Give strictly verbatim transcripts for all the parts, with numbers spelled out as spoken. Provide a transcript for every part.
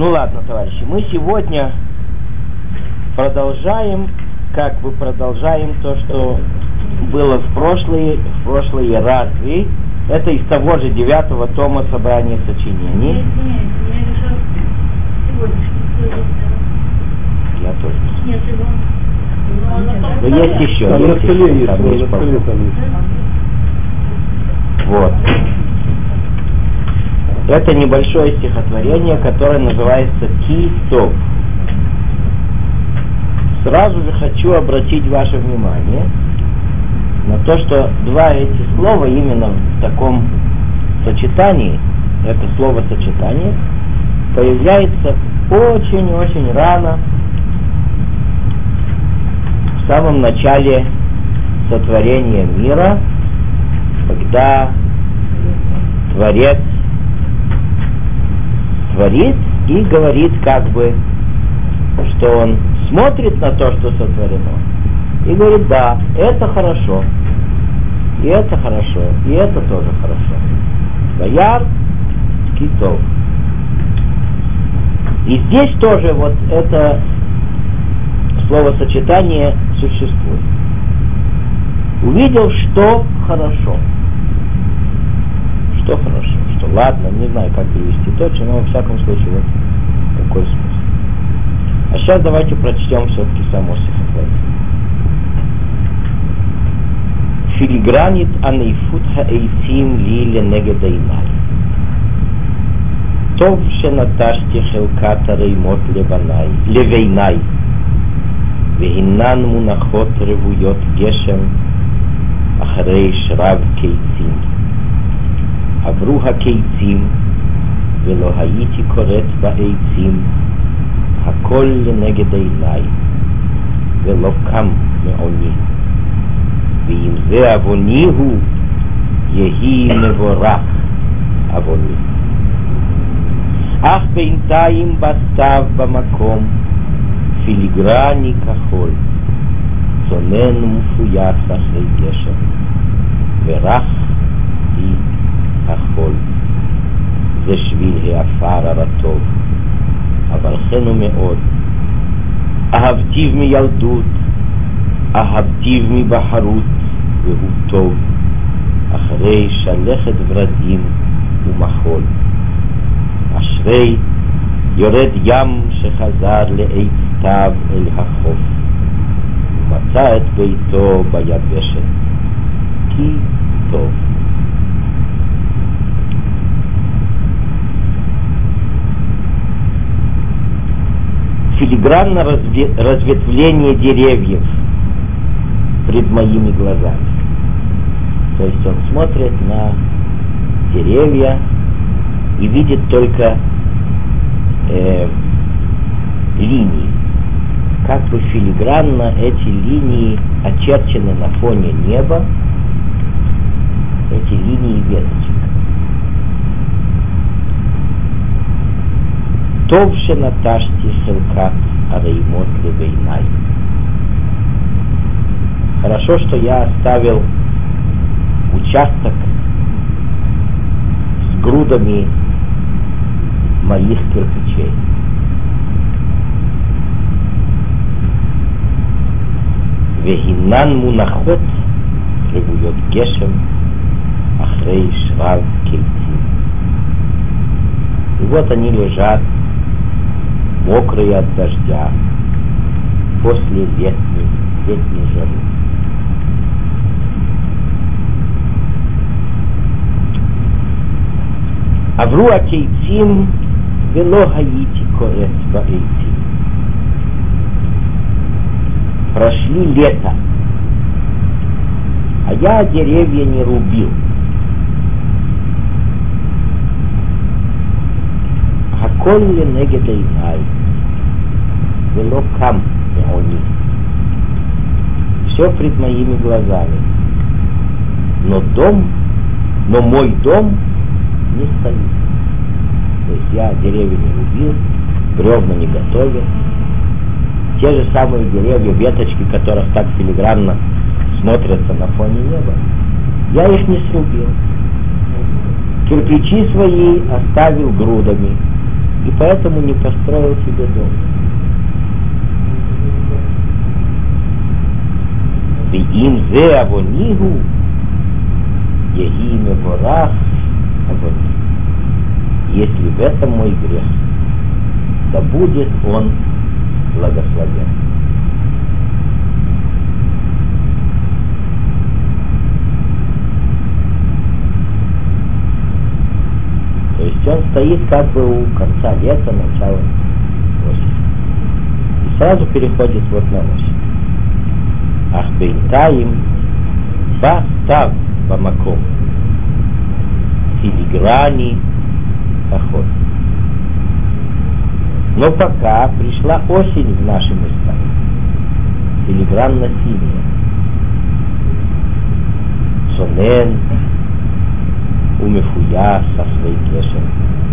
Ну ладно, товарищи, мы сегодня продолжаем, как бы продолжаем то, что было в прошлые, в прошлые разы. Это из того же девятого тома собрания сочинений. Нет, нет, я решил сегодняшний. Я тоже. Нет, его. Да есть еще. Там есть на столе еще, есть, там на есть столе там есть. Вот. Это небольшое стихотворение, которое называется «Ки-тов». Сразу же хочу обратить ваше внимание на то, что два эти слова именно в таком сочетании, это слово-сочетание, появляется очень-очень рано, в самом начале сотворения мира, когда Творец творит и говорит как бы, что он смотрит на то, что сотворено, и говорит: да, это хорошо, и это хорошо, и это тоже хорошо. Ваяр ки-тов. И здесь тоже вот это словосочетание существует. Увидел, что хорошо. Что хорошо, что ладно, не знаю, как перевести точно, но во всяком случае вот такой смысл. А сейчас давайте прочтем все-таки само стихотворение. Филигранит анейфут хаэйцим ли ленегед эйнай. Тов шенаташти хелкат ареймот левейнай. Вегинан мунахот ревуйот гешем ахрей шраб кейцим. עברו הקיצים ולא הייתי קוראת בעצים, הכל לנגד עיניי ולא קם מעוני, ואם זה עווני הוא יהי מבורך עווני. אך בינתיים בסתיו במקום פיליגרני כחול, צונן ומפויס אחרי גשם ורח היא החול. זה שביל העפר הרטוב, אבל חנו מאוד. אהבתיו מילדות, אהבתיו מבחרות, והוא טוב, אחרי שלכת ורדים ומחול. אשרי יורד ים שחזר לעץ סתיו אל החוף, ומצא את ביתו ביבשת, כי טוב. Филигранное разветвление деревьев пред моими глазами. То есть он смотрит на деревья и видит только э, линии. Как бы филигранно эти линии очерчены на фоне неба, эти линии веточек. טוב שנטשתי חלקת הרעימות לבעיניי. Хорошо, что я оставил участок с грудами моих кирпичей. Вегинан мунахот ревуйот гешем ахрей шрав кейцим. И вот они лежат, мокрые от дождя, после летней, летней жары. Авру акейцим вело хаити корец баэйцим. Прошли лето, а я деревья не рубил. הכל לנגד עיניי ולא קם מעוני. Все пред моими глазами, но дом, но мой дом не стоит. То есть я деревья не рубил, бревна не готовил. Те же самые деревья, веточки, которых так филигранно смотрятся на фоне неба, я их не срубил. Кирпичи свои оставил грудами, и поэтому не построил себе дом. Им зе авонигу, егиме ворах авони. Если в этом мой грех, да будет он благословен. То есть он стоит как бы у конца лета, начала осени. И сразу переходит вот на осень. Ах бейнтаим бастав бамаком филиграни поход. Но пока пришла осень в наши места, филигранно-синяя, сонен умефуя со своей кешем,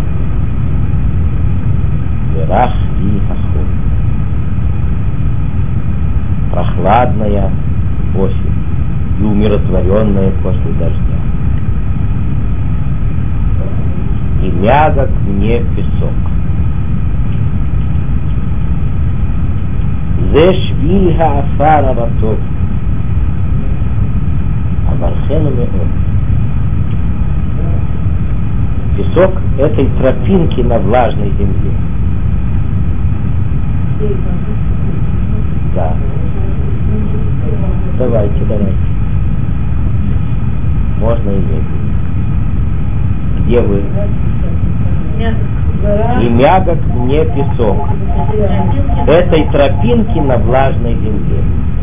верах и хаход. Прохладная осень и умиротворенная после дождя. И мягок мне песок. Зе швиль хаафар аратов, авархену меон. Песок этой тропинки на влажной земле. Да. Давайте, давайте. Можно и медленно. Где вы? И мягок мне песок этой тропинки на влажной земле.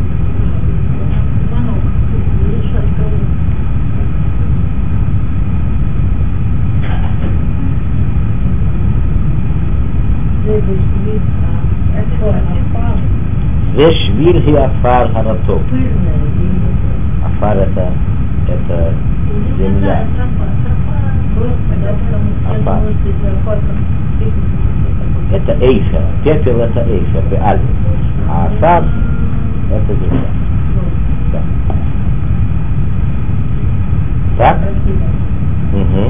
Зе швиль и афар харатов. Афар это, это земля. Афар. Это эйфер. Пепел это эйфер, беаль. А афар это земля. Да. Так? Угу.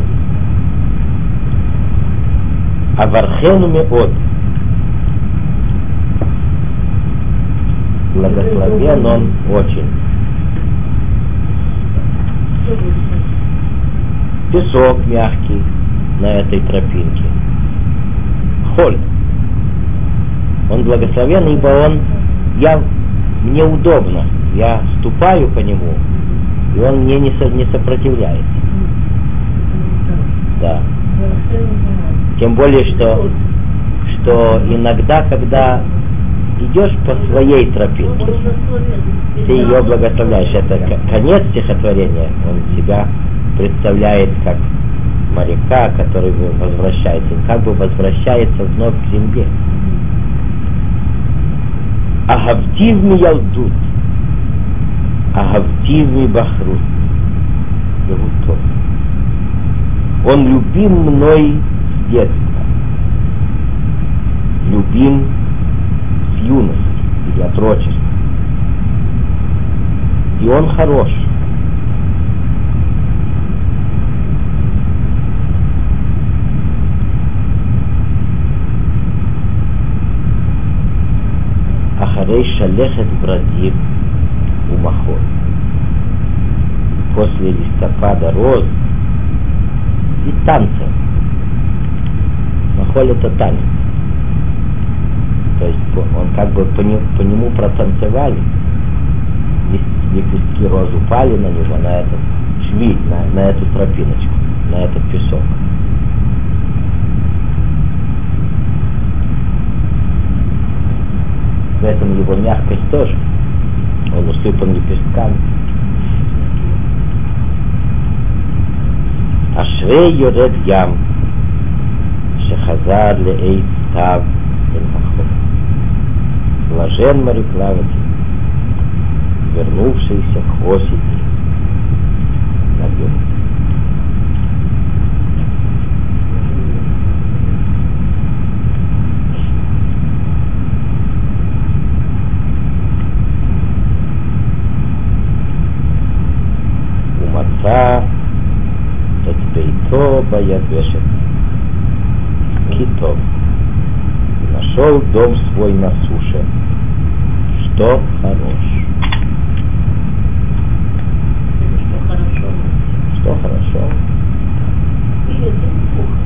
Авархену меот. Благословен он очень. Песок мягкий на этой тропинке. Холь. Он благословен, ибо он, я, мне удобно. Я ступаю по нему, и он мне не, со, не сопротивляется. Да. Тем более, что, что иногда, когда идешь по своей тропинке, ты ее благословляешь. Это конец стихотворения. Он себя представляет как моряка, который возвращается, как бы возвращается вновь к земле. Агавтив ми ялдут, агавтив ми бахрут. Он любим мной с детства, любим с юности или отрочества. И он хорош. Ахарей шалехет брадив умахор. После листопада роз и танцев. Махоль это танец. То есть он как бы по, не, по нему протанцевали, лепестки роз упали на него, на этот швиль, на, на эту тропиночку, на этот песок. В этом его мягкость тоже. Он усыпан лепестками. Ашрей йоред ям, шехазар леэй став эль махор. Блажен мореплаватель, вернувшийся к осени на берег. Умаца את ביתו ביבשת. כי טוב. нашел дом свой на суше, что хорош. Что хорошо. Что хорошо. И это плохо.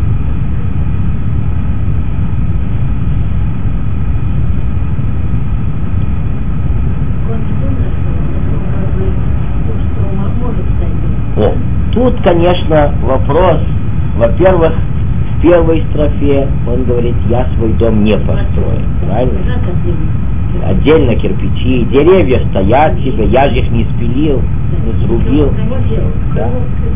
О, тут, конечно, вопрос, во-первых, в первой строфе он говорит, я свой дом не построю, правильно? Отдельно кирпичи, деревья стоят себе, я же их не спилил, не срубил. Да?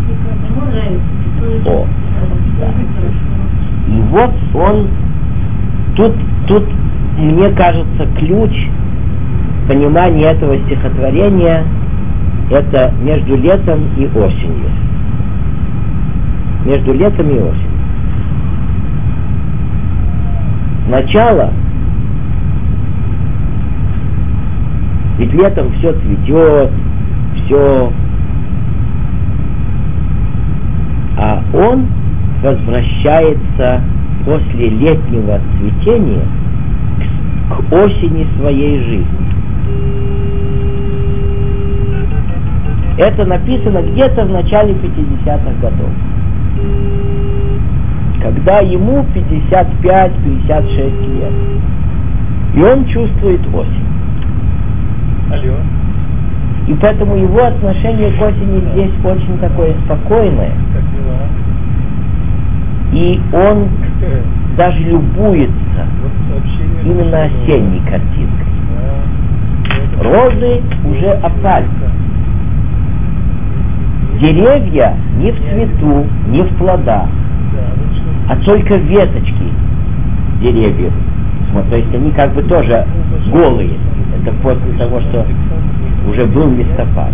О, да. И вот он, тут, тут, мне кажется, ключ понимания этого стихотворения это между летом и осенью. Между летом и осенью. Начало. Ведь летом все цветет, все. А он возвращается после летнего цветения к осени своей жизни. Это написано где-то в начале пятидесятых годов, когда ему пятьдесят пять - пятьдесят шесть лет, и он чувствует осень. Алло. И поэтому его отношение к осени здесь очень такое спокойное. И он даже любуется именно осенней картинкой. Розы уже опали. Деревья не в цвету, не в плодах, а только веточки деревьев. То есть они как бы тоже голые. Это после того, что уже был листопад.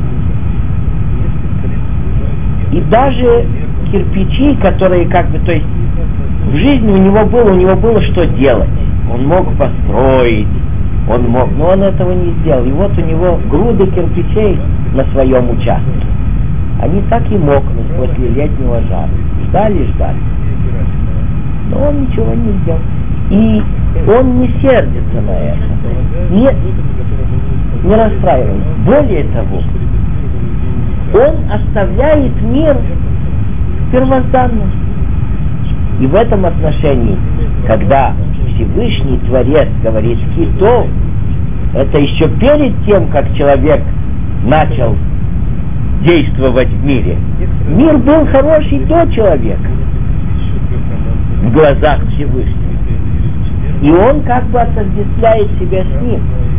И даже кирпичи, которые как бы, то есть в жизни у него было, у него было что делать. Он мог построить, он мог, но он этого не сделал. И вот у него груды кирпичей на своем участке. Они так и мокнут после летнего жара. Ждали, ждали. Но он ничего не сделал. И он не сердится на это. Не, не расстраивается. Более того, он оставляет мир первозданным. И в этом отношении, когда Всевышний Творец говорит китов, это еще перед тем, как человек начал действовать в мире. Мир был хороший до человека в глазах Всевышнего. И он как бы отождествляет себя с ним.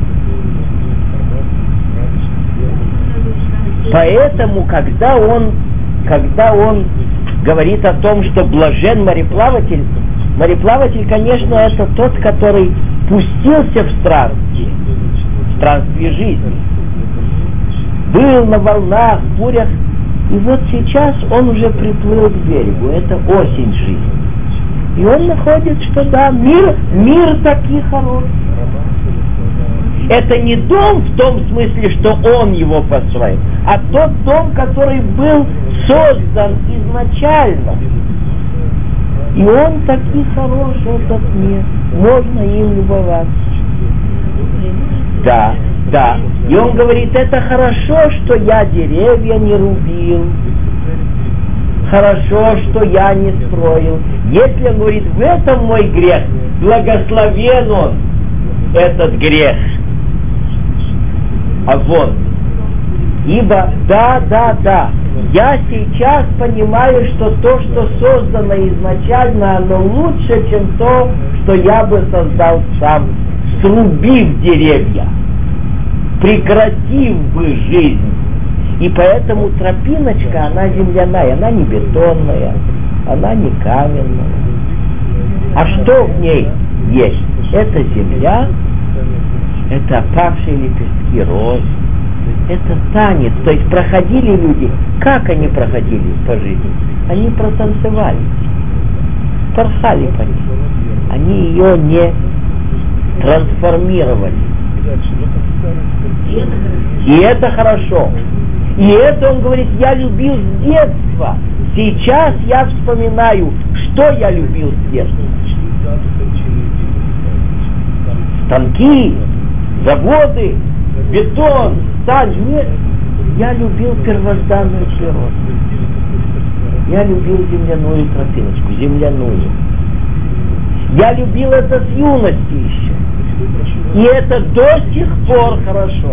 Поэтому, когда он, когда он говорит о том, что блажен мореплаватель, мореплаватель, конечно, это тот, который пустился в странствие, в странствие жизни. Был на волнах, бурях, и вот сейчас он уже приплыл к берегу. Это осень жизни. И он находит, что да, мир, мир таки хороший. Это не дом в том смысле, что он его построил, а тот дом, который был создан изначально. И он таки хорош, этот мир. Можно им любоваться. Да, да. И он говорит, это хорошо, что я деревья не рубил. Хорошо, что я не строил. Если он говорит, в этом мой грех, благословен он, этот грех. А вот, ибо, да, да, да, я сейчас понимаю, что то, что создано изначально, оно лучше, чем то, что я бы создал сам, срубив деревья, прекратив бы жизнь. И поэтому тропиночка, она земляная, она не бетонная, она не каменная. А что в ней есть? Это земля, это опавшие лепестки роз, это танец. То есть проходили люди, как они проходили по жизни? Они протанцевали, порхали по ней. Они ее не трансформировали. И это хорошо. И это, он говорит, я любил с детства. Сейчас я вспоминаю, что я любил с детства. станки, заводы, бетон, сталь. Нет, я любил первозданную природу. Я любил земляную тропиночку, земляную. Я любил это с юности еще. И это до сих пор хорошо.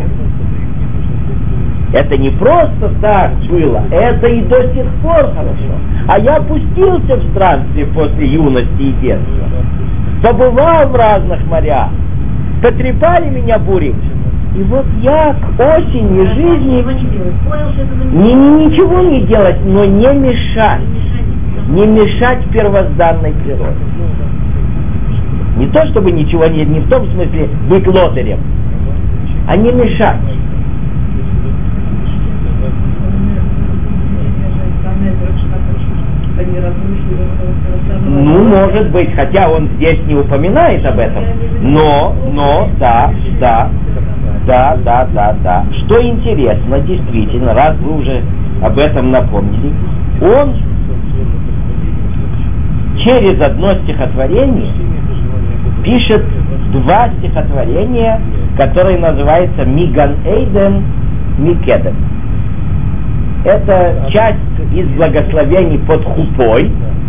Это не просто так было, это и до сих пор хорошо. А я пустился в странстве после юности и детства. Побывал в разных морях. Потрепали меня бури. И вот я к осени жизни не, не, ничего не делать, но не мешать. Не мешать первозданной природе. Не то, чтобы ничего не, не в том смысле быть лодырем, а не мешать. Ну, может быть, хотя он здесь не упоминает об этом, но, но, да, да, да, да, да, да. Что интересно, действительно, раз вы уже об этом напомнили, он через одно стихотворение пишет два стихотворения, которые называются «Миган Эйден Микедем». Это часть из благословений под хупой,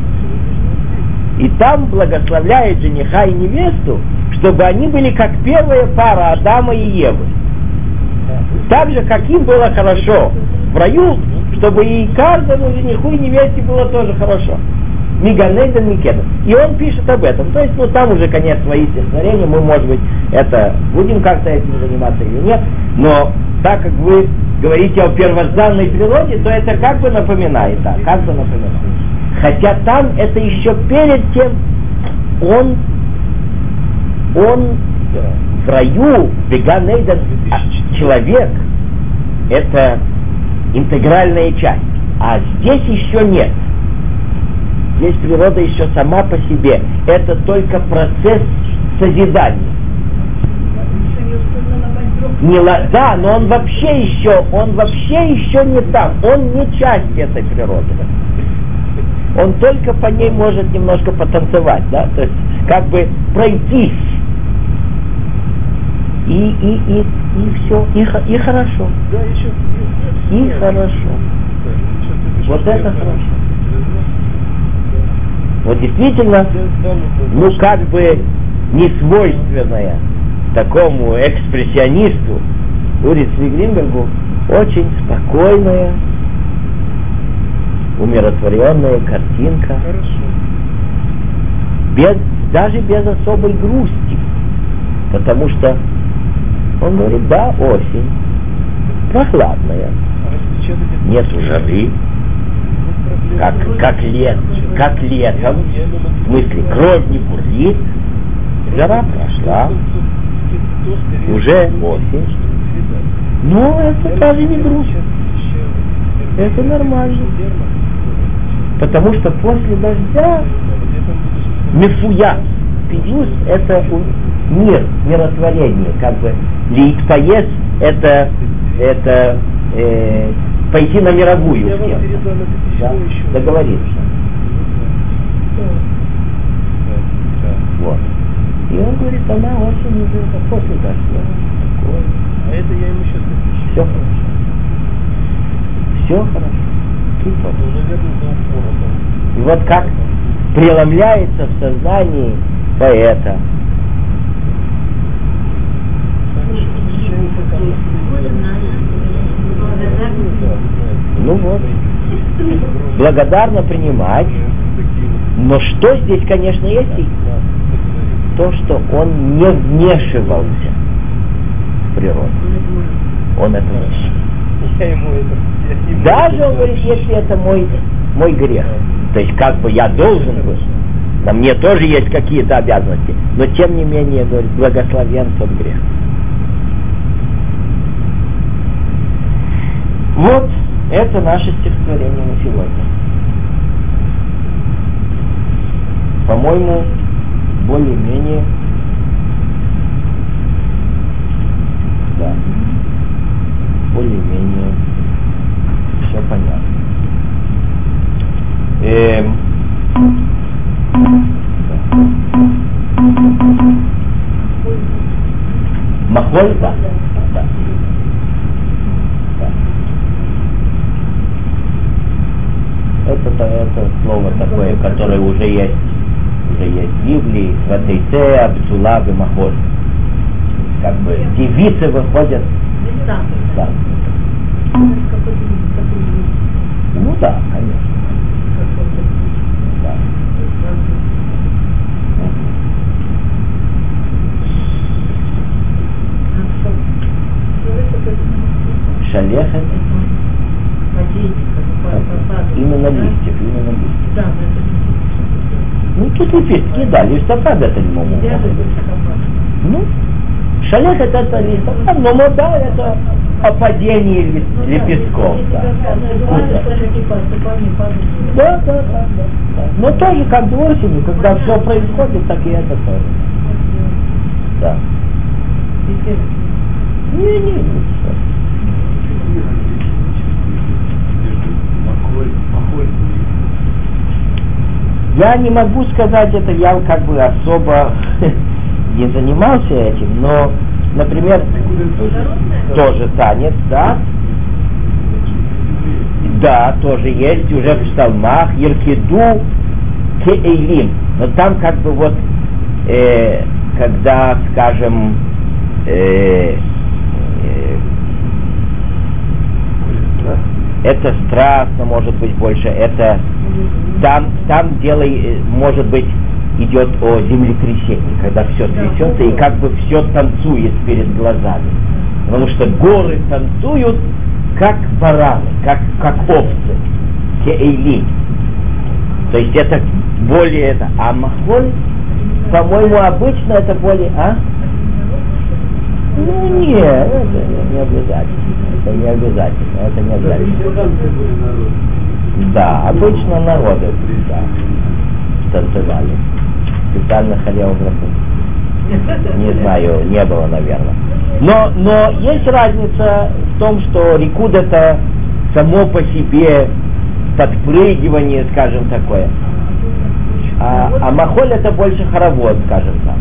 и там благословляет жениха и невесту, чтобы они были как первая пара Адама и Евы. Так же, как им было хорошо в раю, чтобы и каждому жениху и невесте было тоже хорошо. Миганейден Микедем. И он пишет об этом. То есть, ну там уже конец своих стихотворений, мы, может быть, это будем как-то этим заниматься или нет, но так как вы говорите о первозданной природе, то это как бы напоминает, да, как бы напоминает. Хотя там это еще перед тем, он, он в раю, Беганейден, человек, это интегральная часть, а здесь еще нет. Здесь природа еще сама по себе. Это только процесс созидания. Не, да, но он вообще еще, он вообще еще не там. Он не часть этой природы. Он только по ней может немножко потанцевать, да, то есть как бы пройтись. И, и, и, и все, и, и хорошо. И хорошо. Вот это хорошо. Вот действительно, ну как бы не свойственная такому экспрессионисту Урисли Гринбергу очень спокойная, умиротворенная картинка. Без, даже без особой грусти. Потому что он говорит, да, осень, прохладная, нету жары, как, как, лет, как летом, в смысле кровь не бурлит, жара прошла, уже осень, но это даже не грустно, это нормально, потому что после дождя мифуя, пиюс, это мир, миротворение, как бы литпоес, это, это э, пойти на мировую с кем-то, да? Договориться. Вот. И он говорит, она очень уже после дождя. А это я ему сейчас напишу. Все хорошо. Все хорошо. Ну, наверное, за упором. И вот как преломляется в сознании поэта. Ну вот. Благодарно принимать. Но что здесь, конечно, есть и то, что он не вмешивался в природу. Он это не Я ему это... Даже, он говорит, если это мой, мой грех. То есть, как бы я должен был. На мне тоже есть какие-то обязанности. Но, тем не менее, говорит, благословен тот грех. Вот это наше стихотворение на сегодня. По-моему, более-менее, да, более-менее все понятно. Эм, да. Махоль, да. Да. Да. Это, это слово такое, которое уже есть, уже есть в Библии, Ватейте, Абцула, Махоль. Как бы девицы выходят. Да. Ну да, конечно. Да. Шалех это? Именно листьев, именно листьев. Да, ну тут лепестки, да, листопад это не могу. Ну, шалех это, это листопад, но мода это о падении лепестков. Да. Да, да, да, да, да. Но тоже как в осенью, когда все происходит, так и это тоже. Да. Не, не, не. Я не могу сказать это, я как бы особо не занимался этим, но, например, тоже танец, да, да, тоже есть уже в псалмах, Еркиду Кеэйлим, но там как бы вот, э, когда, скажем, э, э, это страстно, может быть, больше, это там, там дело, может быть, идет о землетрясении, когда все трясется и как бы все танцует перед глазами. Потому что горы танцуют, как бараны, как, как овцы, кеэйлим. То есть это более это. А махоль, по-моему, обычно это более, а? Ну нет, это не обязательно. Это не обязательно. Это не обязательно. Да, обычно народы, да, танцевали. Специально хореографов. Не знаю, не было, наверное. Но, но есть разница в том, что рикуд это само по себе подпрыгивание, скажем, такое. А, а махоль это больше хоровод, скажем так.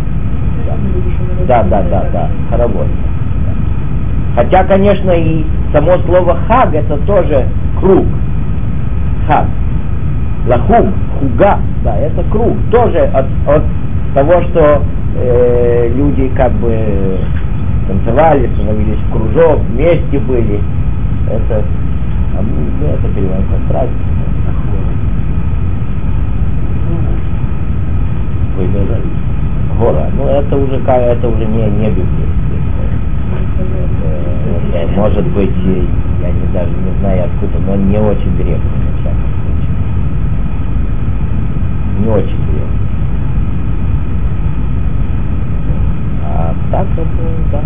Да, да, да, да, да хоровод. Да. Хотя, конечно, и само слово хаг это тоже круг. Хаг. Лахуг, хуга, да, это круг. Тоже от, от того, что э, люди как бы танцевали, становились в кружок, вместе были. Это, а мы это переводим как праздник. Гора. Ну это уже это уже не, не библейский. Э, может быть, я не, даже не знаю откуда, но не очень древний, на всяком случае. Не очень древний. А так это, да.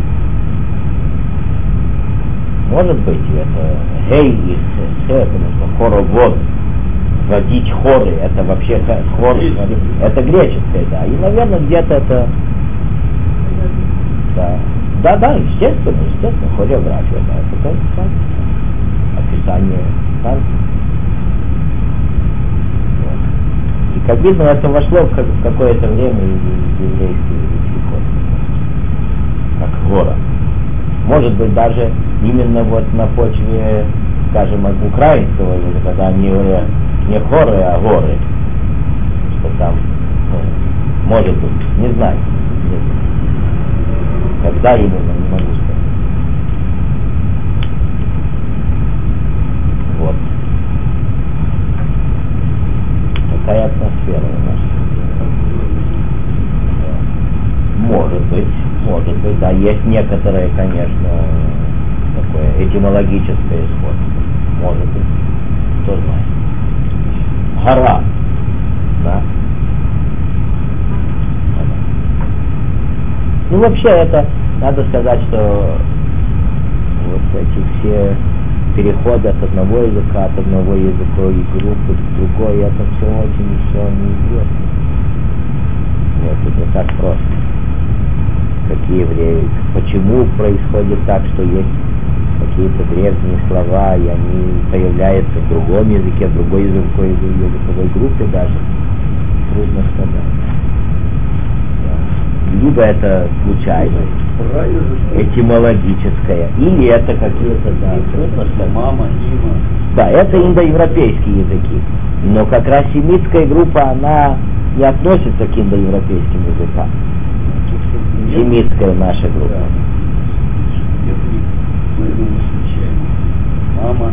Может быть, это гей и хэ, потому что хоровод, водить хоры, это вообще хоры, это греческое, да. И, наверное, где-то это, да, да, да, естественно, естественно, хореография, да, это тоже танц, описание танца. Вот. И, как видно, это вошло в, как, в какое-то время в еврейский язык, как гора. Может быть, даже именно вот на почве, скажем, от украинского языка, когда они говорят не хоры, а горы, что там, ну, может быть, не знаю, не знаю. Когда именно, не могу сказать. Вот. Такая атмосфера у нас. Может быть, может быть, да, есть некоторые, конечно, такое этимологическое сходство. Может быть, кто знает. Гора, да? Ну, вообще, это, надо сказать, что вот эти все переходы от одного языка, от одного языка и группы к другой, это все очень все неизвестно. Нет, это не так просто. Какие евреи, почему происходит так, что есть какие-то древние слова, и они появляются в другом языке, в другой языковой, языковой группе даже. Трудно сказать. Да. либо это случайность, этимологическая, или это какие-то, да, трудно сказать. Мама, Има. Да, это индоевропейские языки. Но как раз семитская группа, она не относится к индоевропейским языкам. Семитская наша группа. Мама.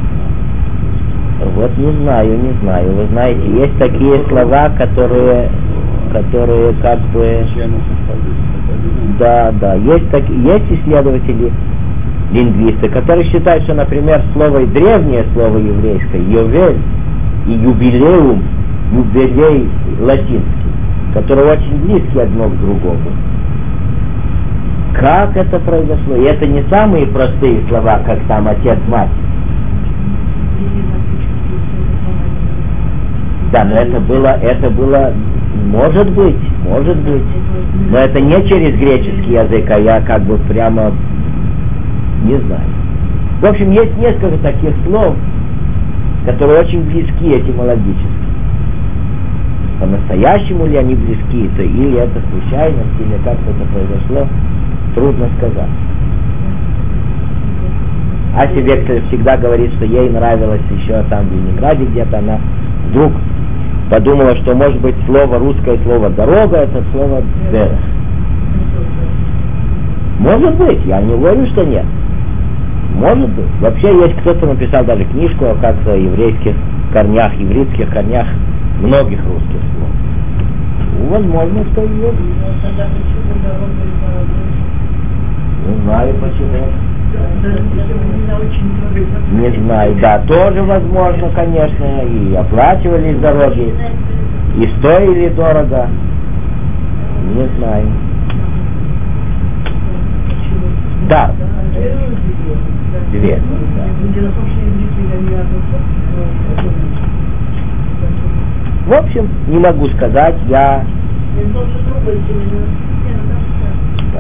Вот не знаю, не знаю. Вы знаете, есть такие слова, которые, которые как бы... Да, да. Есть, так, есть исследователи, лингвисты, которые считают, что, например, слово древнее слово еврейское, йовель и юбилеум, юбилей латинский, которые очень близки одно к другому. Как это произошло? И это не самые простые слова, как там отец-мать. Да, но это было, это было, может быть, может быть, но это не через греческий язык, а я как бы прямо не знаю. В общем, есть несколько таких слов, которые очень близки этимологически. По-настоящему ли они близки, то или это случайность, или как-то это произошло, трудно сказать. Ася Вексель всегда говорит, что ей нравилось еще там в Ленинграде где-то, она вдруг подумала, что может быть слово русское слово дорога, это слово дерех. Может быть, я не говорю, что нет. Может быть. Вообще есть кто-то написал даже книжку о как-то еврейских корнях, еврейских корнях многих русских слов. Ну, возможно, что и есть. Не знаю почему. Не знаю, да, тоже возможно, конечно, и оплачивались дороги, и стоили дорого. Не знаю. Да. Две. В общем, не могу сказать, я... Да.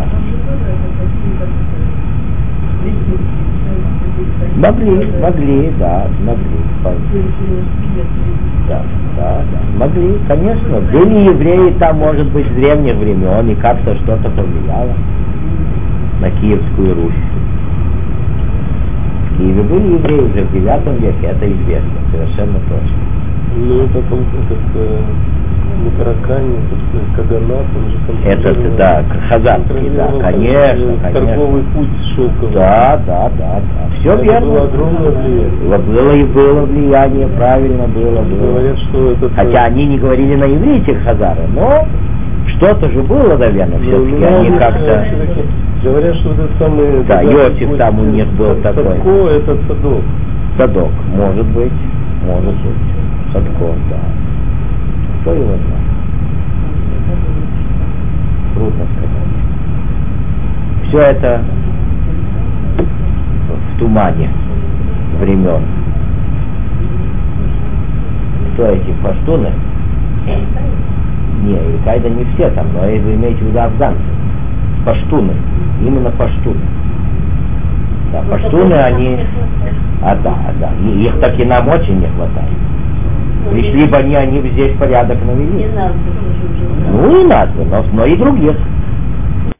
Могли, могли, да, могли. Да, да, да, могли, конечно. Были евреи там, может быть, с древних времен, и как-то что-то повлияло на Киевскую Русь. В Киеве были евреи уже в девятом веке, это известно, совершенно точно. Ну, это там как Микрокане, Каганат, он же там... Этот, да, хазарский, да, конечно, конечно. Торговый путь шелковый. Да, да, да, да. Все это верно. Было огромное влияние. Было и было влияние, правильно было. было. Говорят, что это... Хотя они не говорили на иврите хазары, но что-то же было, наверное, все-таки ну, они как-то... Говорят, что этот самый... Да, Иосиф там у них был такой. Садко, это Садок. Садок, может быть, может быть. Садко, да. Кто его знает? Трудно сказать. Все это в тумане времен. Кто эти паштуны? Не, Иль-Каида не все там, но вы имеете в виду афганцы. Паштуны, именно паштуны. Да, паштуны, они... А, да, да, и их так и нам очень не хватает. Пришли бы они, они бы здесь порядок навели. Ну и нас бы, но, но и других.